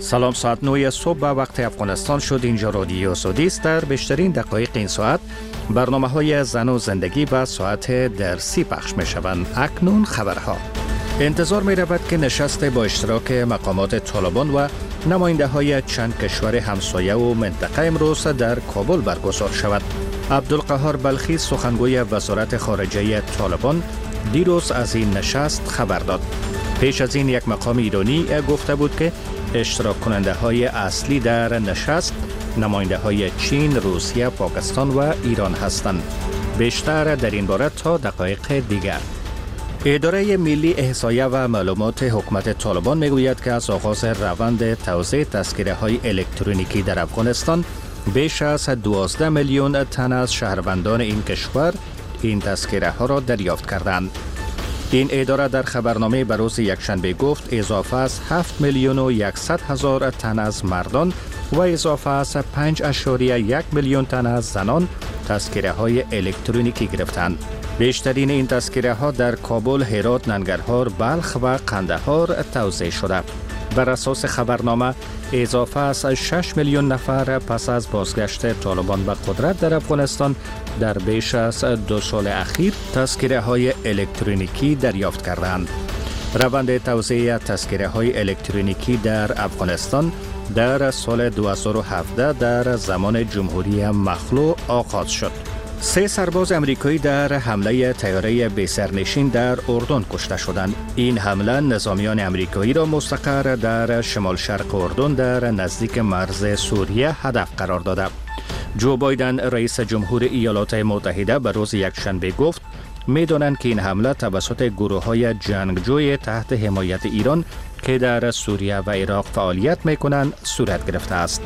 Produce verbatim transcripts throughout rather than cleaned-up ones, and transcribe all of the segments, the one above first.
سلام، ساعت نه صبح به وقت افغانستان شد. اینجا رادیو سعودی است. در بیشترین دقایق این ساعت برنامه های زن و زندگی به ساعت درسی پخش می شوند. اکنون خبرها. انتظار می رود که نشست با اشتراک مقامات طالبان و نماینده های چند کشور همسایه و منطقه امروز در کابل برگزار شود. عبدالقهار بلخی سخنگوی وزارت خارجه طالبان دیروز از این نشست خبر داد. پیش از این یک مقام ایرانی گفته بود که اشتراک کننده های اصلی در نشست نماینده های چین، روسیه، پاکستان و ایران هستند. بیشتر در این باره تا دقایق دیگر. اداره ملی احصایه و معلومات حکومت طالبان میگوید که از آغاز روند توزیع تذکره های الکترونیکی در افغانستان بیش از دوازده میلیون تن از شهروندان این کشور این تذکره ها را دریافت کردند. این اداره در خبرنامه به روز یکشنبه گفت اضافه از هفت میلیون و صد هزار تن از مردان و اضافه از پنج اشاریه یک میلیون تن از زنان تذکره های الکترونیکی گرفتند. بیشترین این تذکره ها در کابل، هرات، ننگرهار، بلخ و قندهار توزیع شده. بر اساس خبرنامه اضافه از شش میلیون نفر پس از بازگشت طالبان به قدرت در افغانستان در بیش از دو سال اخیر تذکره های الکترونیکی دریافت کردند. روند توزیع تذکره های الکترونیکی در افغانستان در سال دو هزار و هفده در زمان جمهوری مخلوع آغاز شد. سه سرباز امریکایی در حمله طیاره بی‌سرنشین در اردن کشته شدند. این حمله نظامیان امریکایی را مستقر در شمال شرق اردن در نزدیک مرز سوریه هدف قرار داده. جو بایدن رئیس جمهور ایالات متحده به روز یکشنبه گفت می‌دانند که این حمله توسط گروه‌های جنگجوی تحت حمایت ایران که در سوریه و عراق فعالیت می‌کنند صورت گرفته است.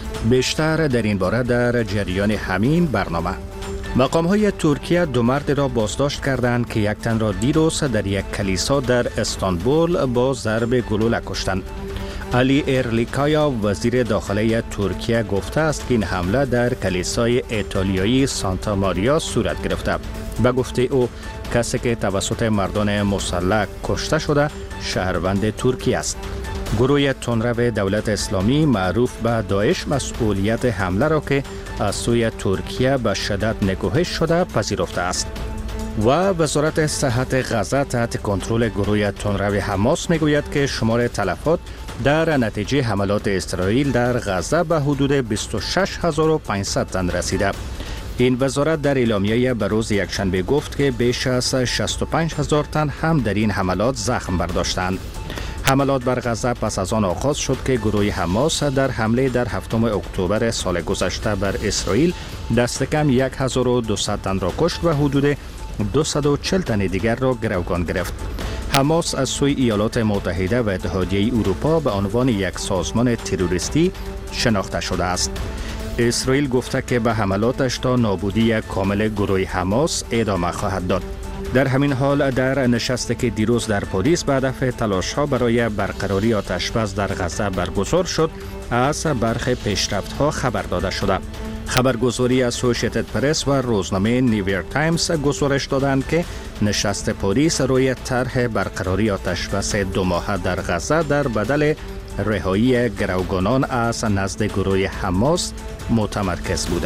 بیشتر در این باره در جریان همین برنامه. مقام‌های ترکیه دو مرد را بازداشت کردند که یک تن را دیروز در یک کلیسا در استانبول با ضرب گلوله کشتند. علی ارلیکایا وزیر داخله ترکیه گفته است که این حمله در کلیسای ایتالیایی سانتا ماریا صورت گرفته. به گفته او کسی که توسط مردان مسلح کشته شده شهروند ترکیه است. گروه تندرو دولت اسلامی معروف به داعش مسئولیت حمله را که از سوی ترکیه به شدت نکوهش شده پذیرفته است. و وزارت صحت غزه تحت کنترل گروه تندرو حماس میگوید که شمار تلفات در نتیجه حملات اسرائیل در غزه به حدود بیست و شش هزار و پانصد تن رسیده. این وزارت در اعلامیه به روز یکشنبه گفت که بیش از شصت و پنج هزار تن هم در این حملات زخم برداشتند. حملات بر غزه پس از آن آغاز شد که گروه حماس در حمله در هفتم اکتبر سال گذشته بر اسرائیل دست کم یک هزار و دویست تن را کشت و حدود دویست و چهل تن دیگر را گروگان گرفت. حماس از سوی ایالات متحده و اتحادیه اروپا به عنوان یک سازمان تروریستی شناخته شده است. اسرائیل گفته که به حملاتش تا نابودی کامل گروه حماس ادامه خواهد داد. در همین حال در نشستی که دیروز در پاریس به هدف تلاش‌ها برای برقراری آتش‌بس در غزه برگزار شد، از برخی پیشرفت‌ها خبر داده شده. خبرگزاری اسوسییتد پرس و روزنامه نیویورک تایمز گزارش دادند که نشست پاریس روی طرح برقراری آتش‌بس دو ماهه در غزه در بدل رهایی گروگانان از نزد گروه حماس متمرکز بوده.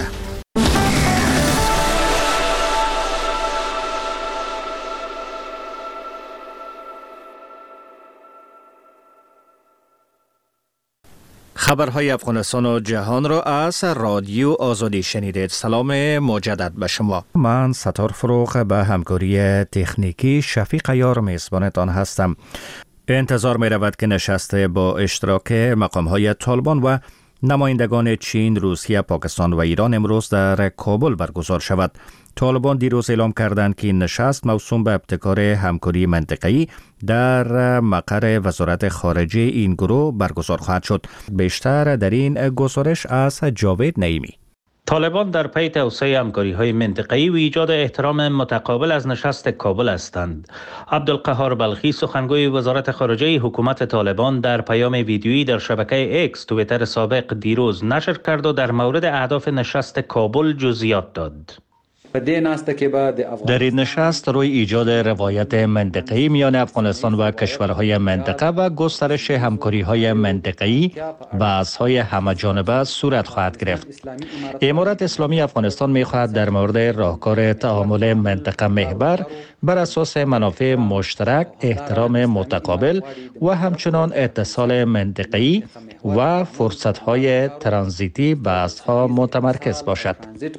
خبرهای افغانستان و جهان را از رادیو آزادی شنیدید. سلام مجدد به شما. من ستار فروغ به همکاری تکنیکی شفیق یار میزبانتان هستم. انتظار می رود که نشست با اشتراک مقام‌های طالبان و نمایندگان چین، روسیه، پاکستان و ایران امروز در کابل برگزار شود. طالبان دیروز اعلام کردند که این نشست موسوم به ابتکار همکاری منطقه‌ای در مقر وزارت خارجه این گروه برگزار خواهد شد. بیشتر در این گزارش از جاوید نعیمی. طالبان در پی توسعه همکاری‌های منطقه‌ای و ایجاد احترام متقابل از نشست کابل هستند. عبدالقهار بلخی سخنگوی وزارت خارجه حکومت طالبان در پیام ویدیویی در شبکه اکس توییتر سابق دیروز نشر کرد و در مورد اهداف نشست کابل جزئیات داد. در این نشست روی ایجاد روایت منطقه‌ای میان افغانستان و کشورهای منطقه و گسترش همکاری‌های منطقه‌ای بحث‌های همه‌جانبه صورت خواهد گرفت. امارت اسلامی افغانستان می‌خواهد در مورد راهکار تعامل منطقه محور بر اساس منافع مشترک، احترام متقابل و همچنان اتصال منطقه‌ای و فرصت‌های ترانزیتی بحث‌ها متمرکز باشد.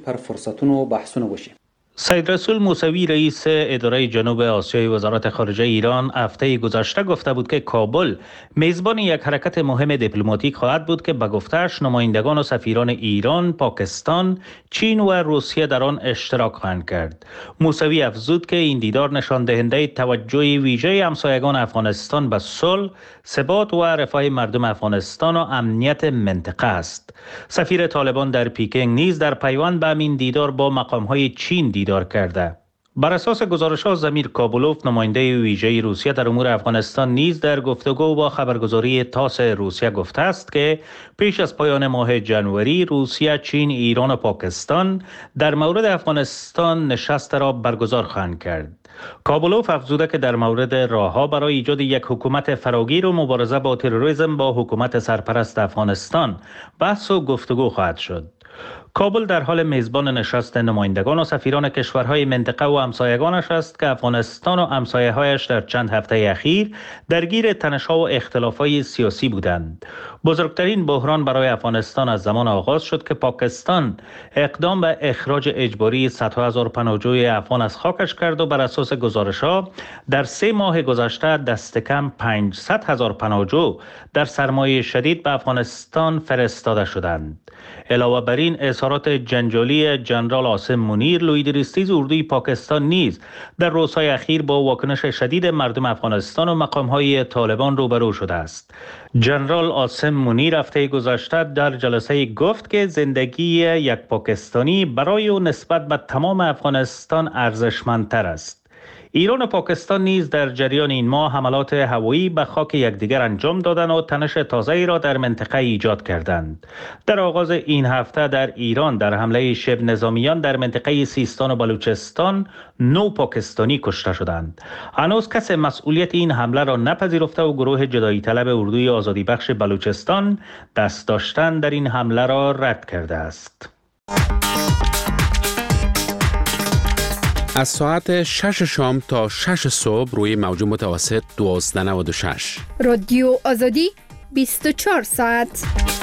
سید رسول موسوی رئیس اداره جنوب آسیای وزارت خارجه ایران هفته گذشته گفته بود که کابل میزبان یک حرکت مهم دیپلماتیک خواهد بود که به گفته‌اش نمایندگان و سفیران ایران، پاکستان، چین و روسیه در آن اشتراک خواهند کرد. موسوی افزود که این دیدار نشان دهنده توجه ویژه همسایگان افغانستان به صلح، ثبات و رفاه مردم افغانستان و امنیت منطقه است. سفیر طالبان در پیکنگ نیز در پیوند به همین دیدار با مقام‌های چین دیدار کرده. بر اساس گزارش‌ها زمیر کابولوف نماینده ویژه روسیه در امور افغانستان نیز در گفتگو با خبرگزاری تاس روسیه گفته است که پیش از پایان ماه جنوری روسیه، چین، ایران و پاکستان در مورد افغانستان نشست را برگزار خواهند کرد. کابولوف افزوده که در مورد راه‌ها برای ایجاد یک حکومت فراگیر و مبارزه با تروریسم با حکومت سرپرست افغانستان بحث و گفتگو خواهد شد. کابل در حال میزبان نشست نمایندگان و سفیران کشورهای منطقه و همسایگانش است که افغانستان و همسایه‌هایش در چند هفته اخیر درگیر تنش‌ها و اختلاف‌های سیاسی بودند. بزرگترین بحران برای افغانستان از زمان آغاز شد که پاکستان اقدام به اخراج اجباری صدها هزار پناهجوی افغان از خاکش کرد و بر اساس گزارش‌ها در سه ماه گذشته دست کم پانصد هزار پناهجو در سرمایه شدید به افغانستان فرستاده شدند. علاوه بر این اظهارات جنجالی جنرال عاصم منیر لویدریستیز اردوی پاکستان نیز در روزهای اخیر با واکنش شدید مردم افغانستان و مقام‌های طالبان روبرو شده است. جنرال عاصم منیر هفته گذشته در جلسه گفت که زندگی یک پاکستانی برای و نسبت به تمام افغانستان ارزشمندتر است. ایران و پاکستان نیز در جریان این ماه حملات هوایی به خاک یکدیگر انجام دادند و تنش تازه‌ای را در منطقه ایجاد کردند. در آغاز این هفته در ایران در حمله شبه نظامیان در منطقه سیستان و بلوچستان نو پاکستانی کشته شدند. هنوز کسی مسئولیت این حمله را نپذیرفته و گروه جدایی طلب اردوی آزادی بخش بلوچستان دست داشتن در این حمله را رد کرده است. از ساعت شش شام تا شش صبح روی موج متوسط دوازده نود و شش رادیو آزادی بیست و چهار ساعت.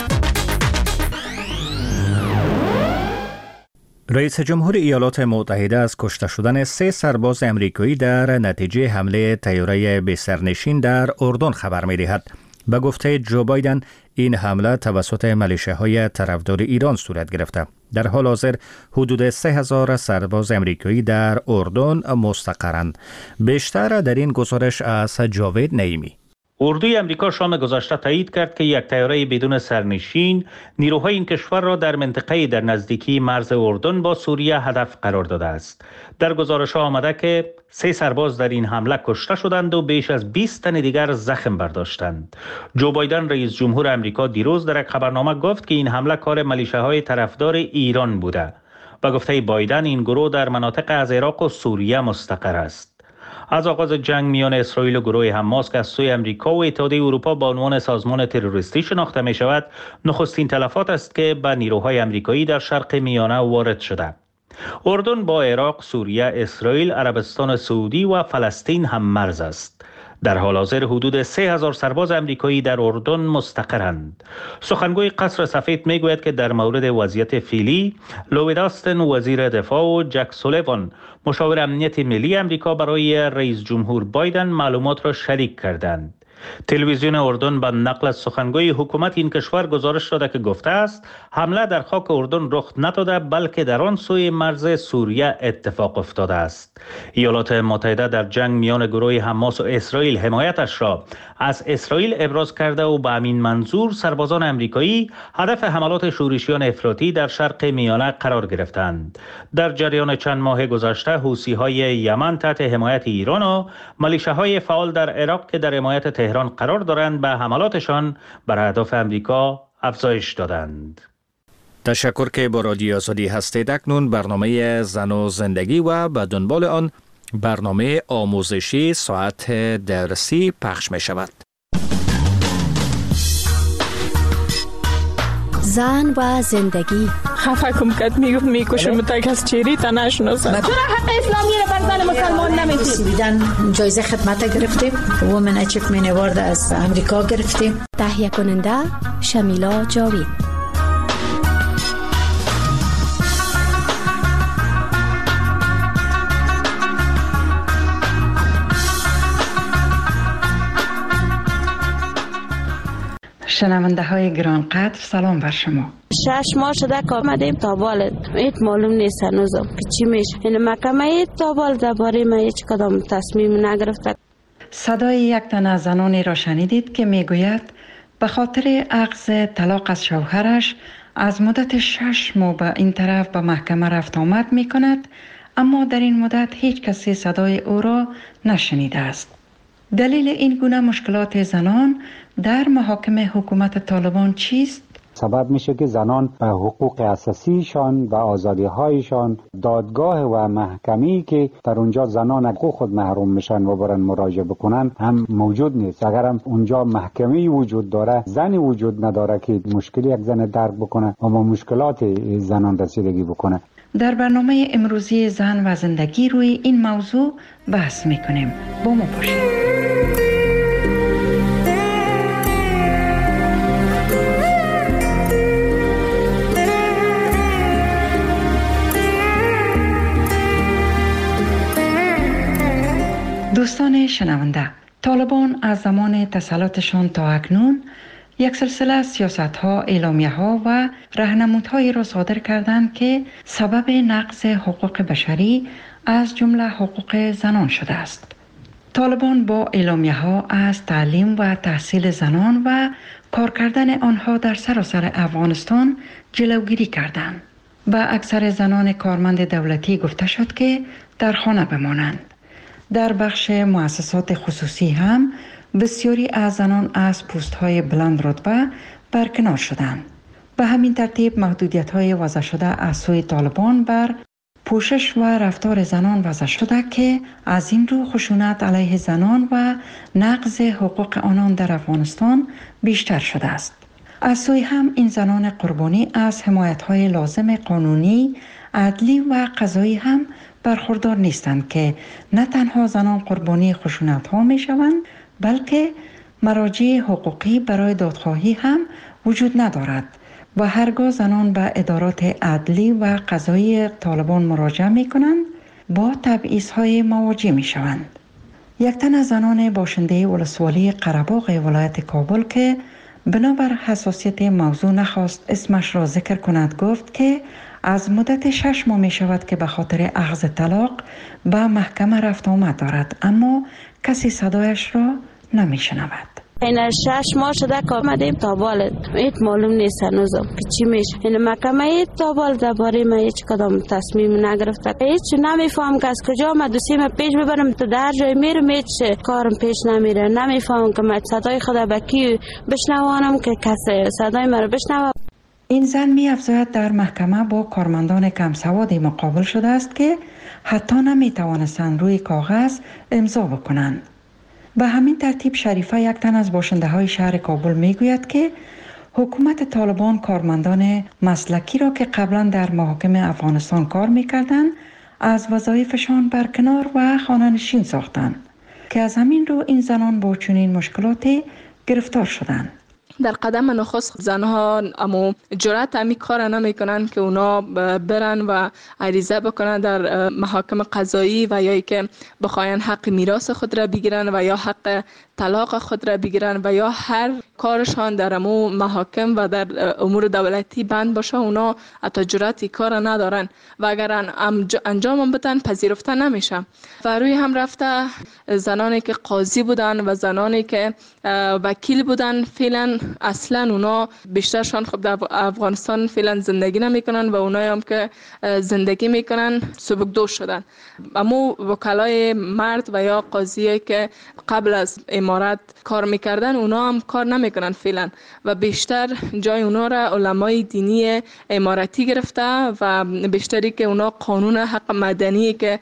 رئیس جمهور ایالات متحده از کشته شدن سه سرباز امریکایی در نتیجه حمله طیاره بی‌سرنشین در اردن خبر می‌دهد. به گفته جو بایدن این حمله توسط ملیشه‌های طرفدار ایران صورت گرفته. در حال حاضر حدود سه هزار سرباز امریکایی در اردن مستقرند. بیشتر در این گزارش از جاوید نعیمی. اردوی امریکا شام گذشته تایید کرد که یک طیاره بدون سرنشین نیروهای این کشور را در منطقه‌ای در نزدیکی مرز اردن با سوریه هدف قرار داده است. در گزارش‌ها آمده که سه سرباز در این حمله کشته شدند و بیش از بیست تن دیگر زخم برداشتند. جو بایدن رئیس جمهور امریکا دیروز در یک خبرنامه گفت که این حمله کار ملیشه‌های طرفدار ایران بوده. با گفته بایدن این گروه در مناطق از عراق و سوریه مستقر است. از آغاز جنگ میان اسرائیل و گروه حماس که از سوی امریکا و اتحادیه اروپا با عنوان سازمان تروریستی شناخته می شود، نخستین تلفات است که به نیروهای امریکایی در شرق میانه وارد شده. اردن با عراق، سوریه، اسرائیل، عربستان سعودی و فلسطین هم مرز است. در حال حاضر حدود سه هزار سرباز امریکایی در اردن مستقرند. سخنگوی قصر سفید میگوید که در مورد وضعیت فعلی، لوید آستن وزیر دفاع و جک سولیوان مشاور امنیت ملی امریکا برای رئیس جمهور بایدن معلومات را شریک کردند. تلویزیون اردن به نقل از سخنگوی حکومت این کشور گزارش داده که گفته است حمله در خاک اردن رخ نداده بلکه در آن سوی مرز سوریه اتفاق افتاده است. ایالات متحده در جنگ میان گروه حماس و اسرائیل حمایتش را از اسرائیل ابراز کرده و به همین منظور سربازان امریکایی هدف حملات شورشیان افراطی در شرق میانه قرار گرفتند. در جریان چند ماه گذشته حوثی‌های یمن تحت حمایت ایران و ملیشه‌های فعال در عراق که در حمایت تهران قرار دارند به حملاتشان بر اهداف امریکا افزایش دادند. تشکر که با رادیو آزادی هستید. اکنون برنامه زن و زندگی و به دنبال آن برنامه آموزشی ساعت درسی پخش می شود. زن و زندگی. خفه کم کد میگفت میکشم تک از چیری تا نشناسم. چرا حق اسلامی رو بر زن مسلمان نمیدید؟ بیدن جایزه خدمت گرفتیم. وومن اچیومنت اوارد از امریکا گرفتیم. تهیه کننده شمیلا جاوید. شنونده های گران قدر، سلام بر شما. شش ماه شده که آمدیم تابال ایت معلوم نیست هنوزم که چی میشه. این محکمه ایت تابال درباره ما هیچ کدام تصمیم نگرفته. صدای یک تن از زنانی را شنیدید که میگوید به خاطر اخذ طلاق از شوهرش از مدت شش ماه به این طرف به محکمه رفت آمد می کند، اما در این مدت هیچ کسی صدای او را نشنیده است. دلیل این گونه مشکلات زنان در محاکم حکومت طالبان چیست؟ سبب میشه که زنان به حقوق اساسیشان و آزادی‌هایشان دادگاه و محکمه‌ای که در اونجا زنان حقوق خود محروم میشن و برن مراجعه بکنن هم موجود نیست. اگر هم اونجا محکمه‌ای وجود داره، زنی وجود نداره که مشکلی یک زن درک بکنه و با مشکلات زنان رسیدگی بکنه. در برنامه امروزی زن و زندگی روی این موضوع بحث میکنیم. با ما باشید. دوستان شنونده، طالبان از زمان تسلطشان تا اکنون یک سلسله سیاست‌ها، اعلامیه‌ها و راهنمودهایی را صادر کردند که سبب نقض حقوق بشری از جمله حقوق زنان شده است. طالبان با اعلامیه‌ها از تعلیم و تحصیل زنان و کار کردن آنها در سراسر افغانستان جلوگیری کردند. به اکثر زنان کارمند دولتی گفته شد که در خانه بمانند. در بخش مؤسسات خصوصی هم بسیاری از زنان از پست‌های بلند رتبه برکنار شدند. به همین ترتیب محدودیت‌های وضع شده از سوی طالبان بر پوشش و رفتار زنان وضع شده که از این رو خشونت علیه زنان و نقض حقوق آنان در افغانستان بیشتر شده است. از سوی هم این زنان قربانی از حمایت‌های لازم قانونی، عدلی و قضایی هم برخوردار نیستند که نه تنها زنان قربانی خشونت ها می شوند، بلکه مراجع حقوقی برای دادخواهی هم وجود ندارد و هرگاه زنان به ادارات عدلی و قضایی طالبان مراجعه می کنند با تبعیض های مواجه می شوند. یک تن از زنان باشنده ولسوالی قره‌باغ ولایت کابل که بنابر حساسیت موضوع نخواست اسمش را ذکر کند گفت که از مدت شش ماه می شود که به خاطر اخذ طلاق به محکمه رفت آمد دارد، اما کسی صدایش را نمی شنود. این شش ماه شده که آمدیم تابال ایت معلوم نیست هنوزم که چی میشه. این محکمه ایت تابال درباره ما هیچ کدام تصمیم نگرفته. هیچ نمیفهم که از کجا ما دوسیم پیش ببرم تو در جای میرم هیچ کارم پیش نمیره. نمیفهم که ما صدای خدا به کی بشنوانم که کسی صدای مرا بشنوه. این زن می افزاید در محکمه با کارمندان کم سوادی مقابل شده است که حتی نمی توانستند روی کاغذ امضا بکنند. به همین ترتیب شریفه یک تن از باشنده های شهر کابل می گوید که حکومت طالبان کارمندان مسلکی را که قبلا در محاکم افغانستان کار می کردند از وظایفشان برکنار و خانه‌نشین ساختند که از همین رو این زنان با چنین مشکلاتی گرفتار شدند. در قدم نخست زنها اما جرأت امی کار نمیکنن که اونا برن و عریضه بکنن در محاکم قضایی و یا ای که بخواین حق میراث خود را بگیرن و یا حق طلاق خود را بگیرن و یا هر کارشان در امو محاکم و در امور دولتی بند باشه، اونا حتی جرأتی کار ندارن و اگر انجام بدن پذیرفته نمیشه. و روی هم رفته زنانی که قاضی بودن و زنانی که وکیل بودن فعلا اصلا اونا بیشترشان خب در افغانستان فعلا زندگی نمیکنن و اونایی هم که زندگی میکنن سبکدوش شدن. اما وکلای مرد و یا قاضی که قبل از امارت کار میکردن اونا هم کار نمیکنن فعلا و بیشتر جای اونا را علمای دینی امارتی گرفته و بیشتری که اونا قانون حق مدنی که